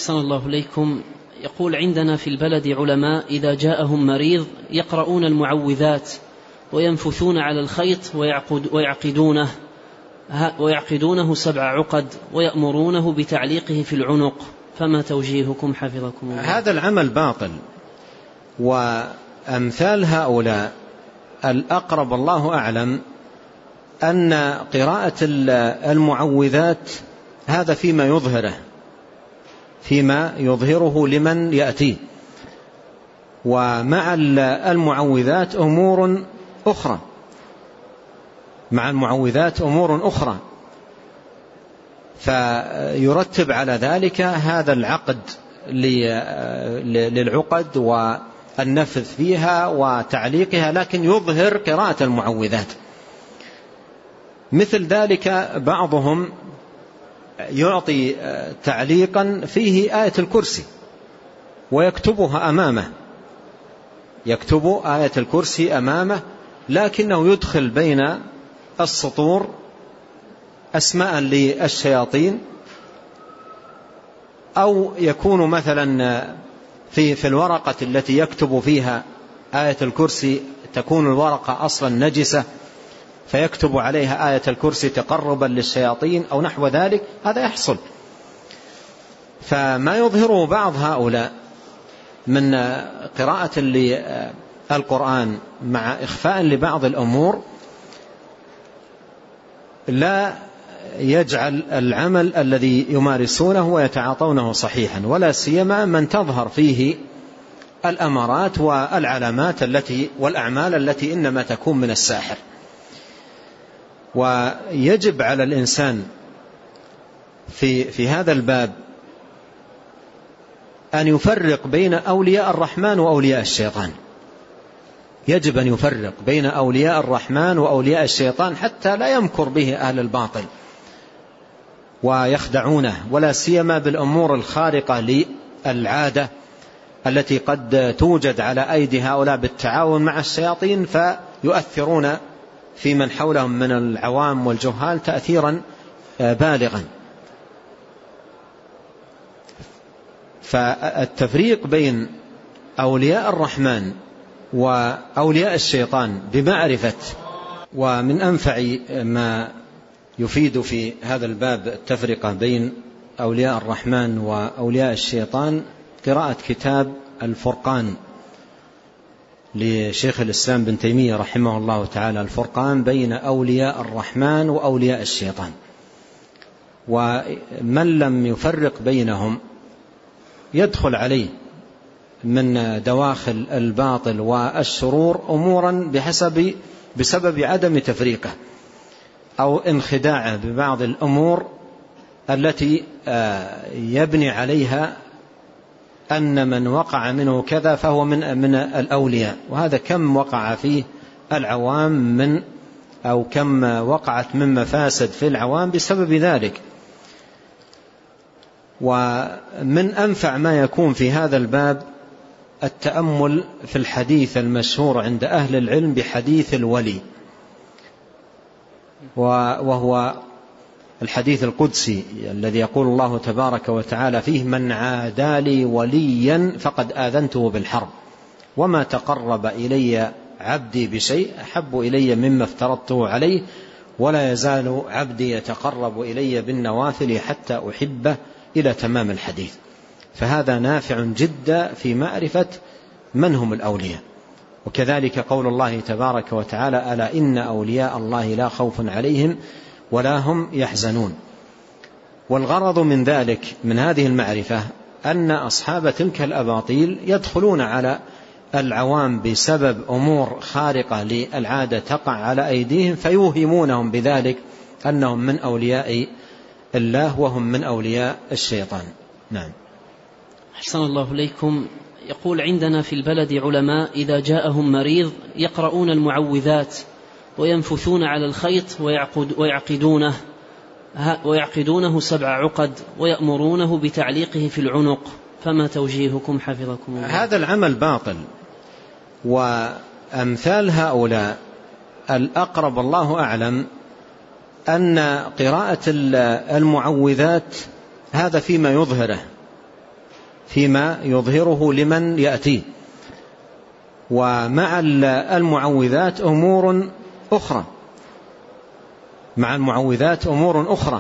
أحسن الله إليكم. يقول: عندنا في البلد علماء إذا جاءهم مريض يقرؤون المعوذات وينفثون على الخيط ويعقدونه 7 عقد ويأمرونه بتعليقه في العنق، فما توجيهكم حفظكم الله؟ هذا العمل باطل، وأمثال هؤلاء الأقرب الله أعلم أن قراءة المعوذات هذا فيما يظهره لمن يأتي، ومع المعوذات أمور أخرى، فيرتب على ذلك هذا العقد للعقد والنفذ فيها وتعليقها، لكن يظهر قراءة المعوذات. مثل ذلك بعضهم يعطي تعليقا فيه آية الكرسي ويكتبها أمامه، يكتب آية الكرسي أمامه، لكنه يدخل بين السطور أسماء للشياطين، أو يكون مثلا في الورقة التي يكتب فيها آية الكرسي تكون الورقة أصلا نجسة، فيكتب عليها آية الكرسي تقربا للشياطين أو نحو ذلك. هذا يحصل. فما يظهره بعض هؤلاء من قراءة للقرآن مع إخفاء لبعض الأمور لا يجعل العمل الذي يمارسونه ويتعاطونه صحيحا، ولا سيما من تظهر فيه الأمارات والعلامات والأعمال التي إنما تكون من الساحر. ويجب على الإنسان في هذا الباب أن يفرق بين أولياء الرحمن وأولياء الشيطان. يجب أن يفرق بين أولياء الرحمن وأولياء الشيطان حتى لا يمكر به أهل الباطل ويخدعونه، ولا سيما بالأمور الخارقة للعادة التي قد توجد على أيدي هؤلاء بالتعاون مع الشياطين، فيؤثرون في من حولهم من العوام والجهال تأثيرا بالغا. فالتفريق بين أولياء الرحمن وأولياء الشيطان بمعرفة، ومن أنفع ما يفيد في هذا الباب التفرقة بين أولياء الرحمن وأولياء الشيطان قراءة كتاب الفرقان لشيخ الإسلام بن تيمية رحمه الله تعالى، الفرقان بين أولياء الرحمن وأولياء الشيطان. ومن لم يفرق بينهم يدخل عليه من دواخل الباطل والشرور أمورا بسبب عدم تفريقه أو انخداعه ببعض الأمور التي يبني عليها أن من وقع منه كذا فهو من الأولياء. وهذا كم وقع فيه العوام أو كم وقعت من مفاسد في العوام بسبب ذلك. ومن أنفع ما يكون في هذا الباب التأمل في الحديث المشهور عند أهل العلم بحديث الولي، وهو الحديث القدسي الذي يقول الله تبارك وتعالى فيه: من عادى لي وليا فقد آذنته بالحرب، وما تقرب إلي عبدي بشيء أحب إلي مما افترضته عليه، ولا يزال عبدي يتقرب إلي بالنوافل حتى أحبه، إلى تمام الحديث. فهذا نافع جدا في معرفة من هم الأولياء. وكذلك قول الله تبارك وتعالى: ألا إن أولياء الله لا خوف عليهم ولا هم يحزنون. والغرض من ذلك من هذه المعرفة أن أصحاب تلك الأباطيل يدخلون على العوام بسبب أمور خارقة للعادة تقع على أيديهم، فيوهمونهم بذلك أنهم من أولياء الله وهم من أولياء الشيطان. نعم. أحسن الله إليكم. يقول: عندنا في البلد علماء إذا جاءهم مريض يقرؤون المعوذات وينفثون على الخيط ويعقدونه 7 عقد ويأمرونه بتعليقه في العنق، فما توجيهكم حفظكم الله؟ هذا العمل باطل، وأمثال هؤلاء الأقرب الله أعلم أن قراءة المعوذات هذا فيما يظهره فيما يظهره لمن يأتيه. ومع المعوذات أمور أخرى، مع المعوذات أمور أخرى،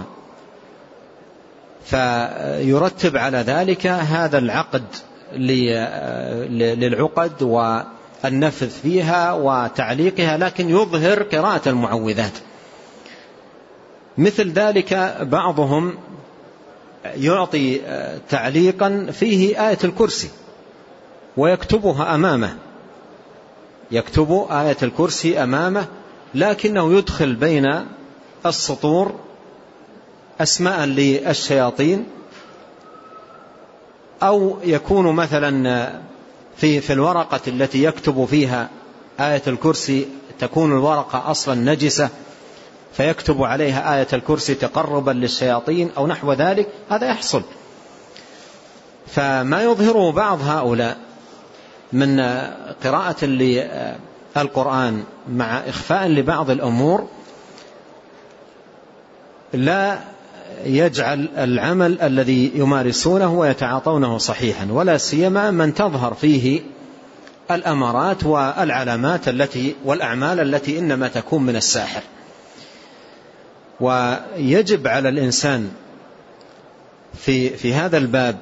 فيرتب على ذلك هذا العقد للعقد والنفذ فيها وتعليقها، لكن يظهر قراءة المعوذات. مثل ذلك بعضهم يعطي تعليقا فيه آية الكرسي ويكتبها أمامه، يكتب آية الكرسي أمامه، لكنه يدخل بين السطور أسماء للشياطين، أو يكون مثلا في الورقة التي يكتب فيها آية الكرسي تكون الورقة أصلا نجسة، فيكتب عليها آية الكرسي تقربا للشياطين أو نحو ذلك. هذا يحصل. فما يظهره بعض هؤلاء من قراءة للقرآن مع إخفاء لبعض الأمور لا يجعل العمل الذي يمارسونه ويتعاطونه صحيحا، ولا سيما من تظهر فيه الأمارات والعلامات والأعمال التي إنما تكون من الساحر. ويجب على الإنسان في هذا الباب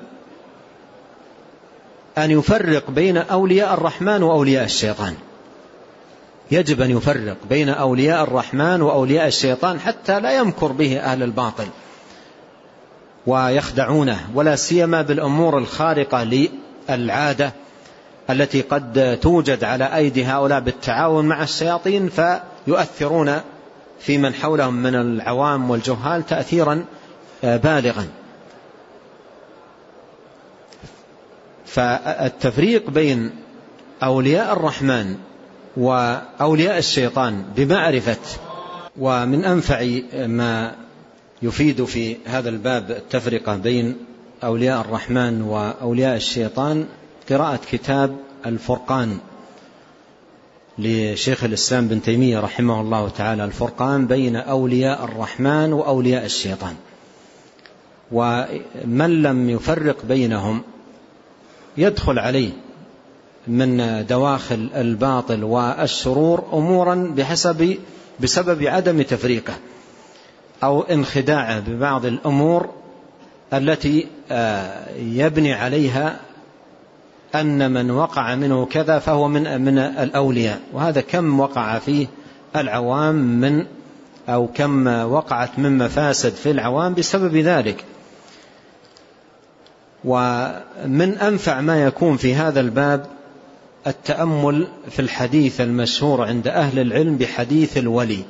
أن يفرق بين أولياء الرحمن وأولياء الشيطان. يجب أن يفرق بين أولياء الرحمن وأولياء الشيطان حتى لا يمكر به أهل الباطل ويخدعونه، ولا سيما بالأمور الخارقة للعادة التي قد توجد على أيدي هؤلاء بالتعاون مع الشياطين، فيؤثرون في من حولهم من العوام والجهال تأثيرا بالغا. فالتفريق بين أولياء الرحمن وأولياء الشيطان بمعرفة. ومن أنفع ما يفيد في هذا الباب التفرقة بين أولياء الرحمن وأولياء الشيطان قراءة كتاب الفرقان لشيخ الإسلام بن تيمية رحمه الله تعالى، الفرقان بين أولياء الرحمن وأولياء الشيطان. ومن لم يفرق بينهم يدخل عليه من دواخل الباطل والشرور أمورا بسبب عدم تفريقه أو انخداعه ببعض الأمور التي يبني عليها أن من وقع منه كذا فهو من الأولياء. وهذا كم وقع فيه العوام أو كم وقعت من مفاسد في العوام بسبب ذلك. ومن أنفع ما يكون في هذا الباب التأمل في الحديث المشهور عند أهل العلم بحديث الولي،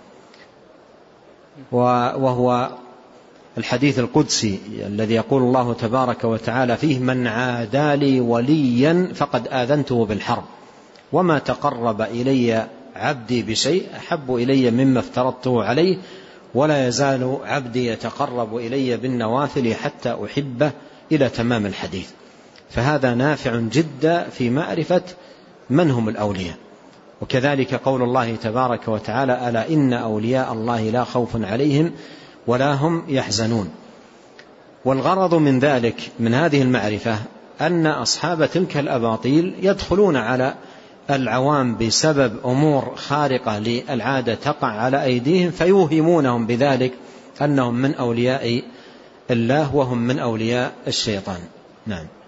وهو الحديث القدسي الذي يقول الله تبارك وتعالى فيه: من عادى لي وليا فقد آذنته بالحرب، وما تقرب إلي عبدي بشيء أحب إلي مما افترضته عليه، ولا يزال عبدي يتقرب إلي بالنوافل حتى أحبه، إلى تمام الحديث. فهذا نافع جدا في معرفة من هم الأولياء. وكذلك قول الله تبارك وتعالى: ألا إن أولياء الله لا خوف عليهم ولا هم يحزنون. والغرض من ذلك من هذه المعرفة أن أصحاب تلك الأباطيل يدخلون على العوام بسبب أمور خارقة للعادة تقع على أيديهم، فيوهمونهم بذلك أنهم من أولياء الله وهم من أولياء الشيطان. نعم.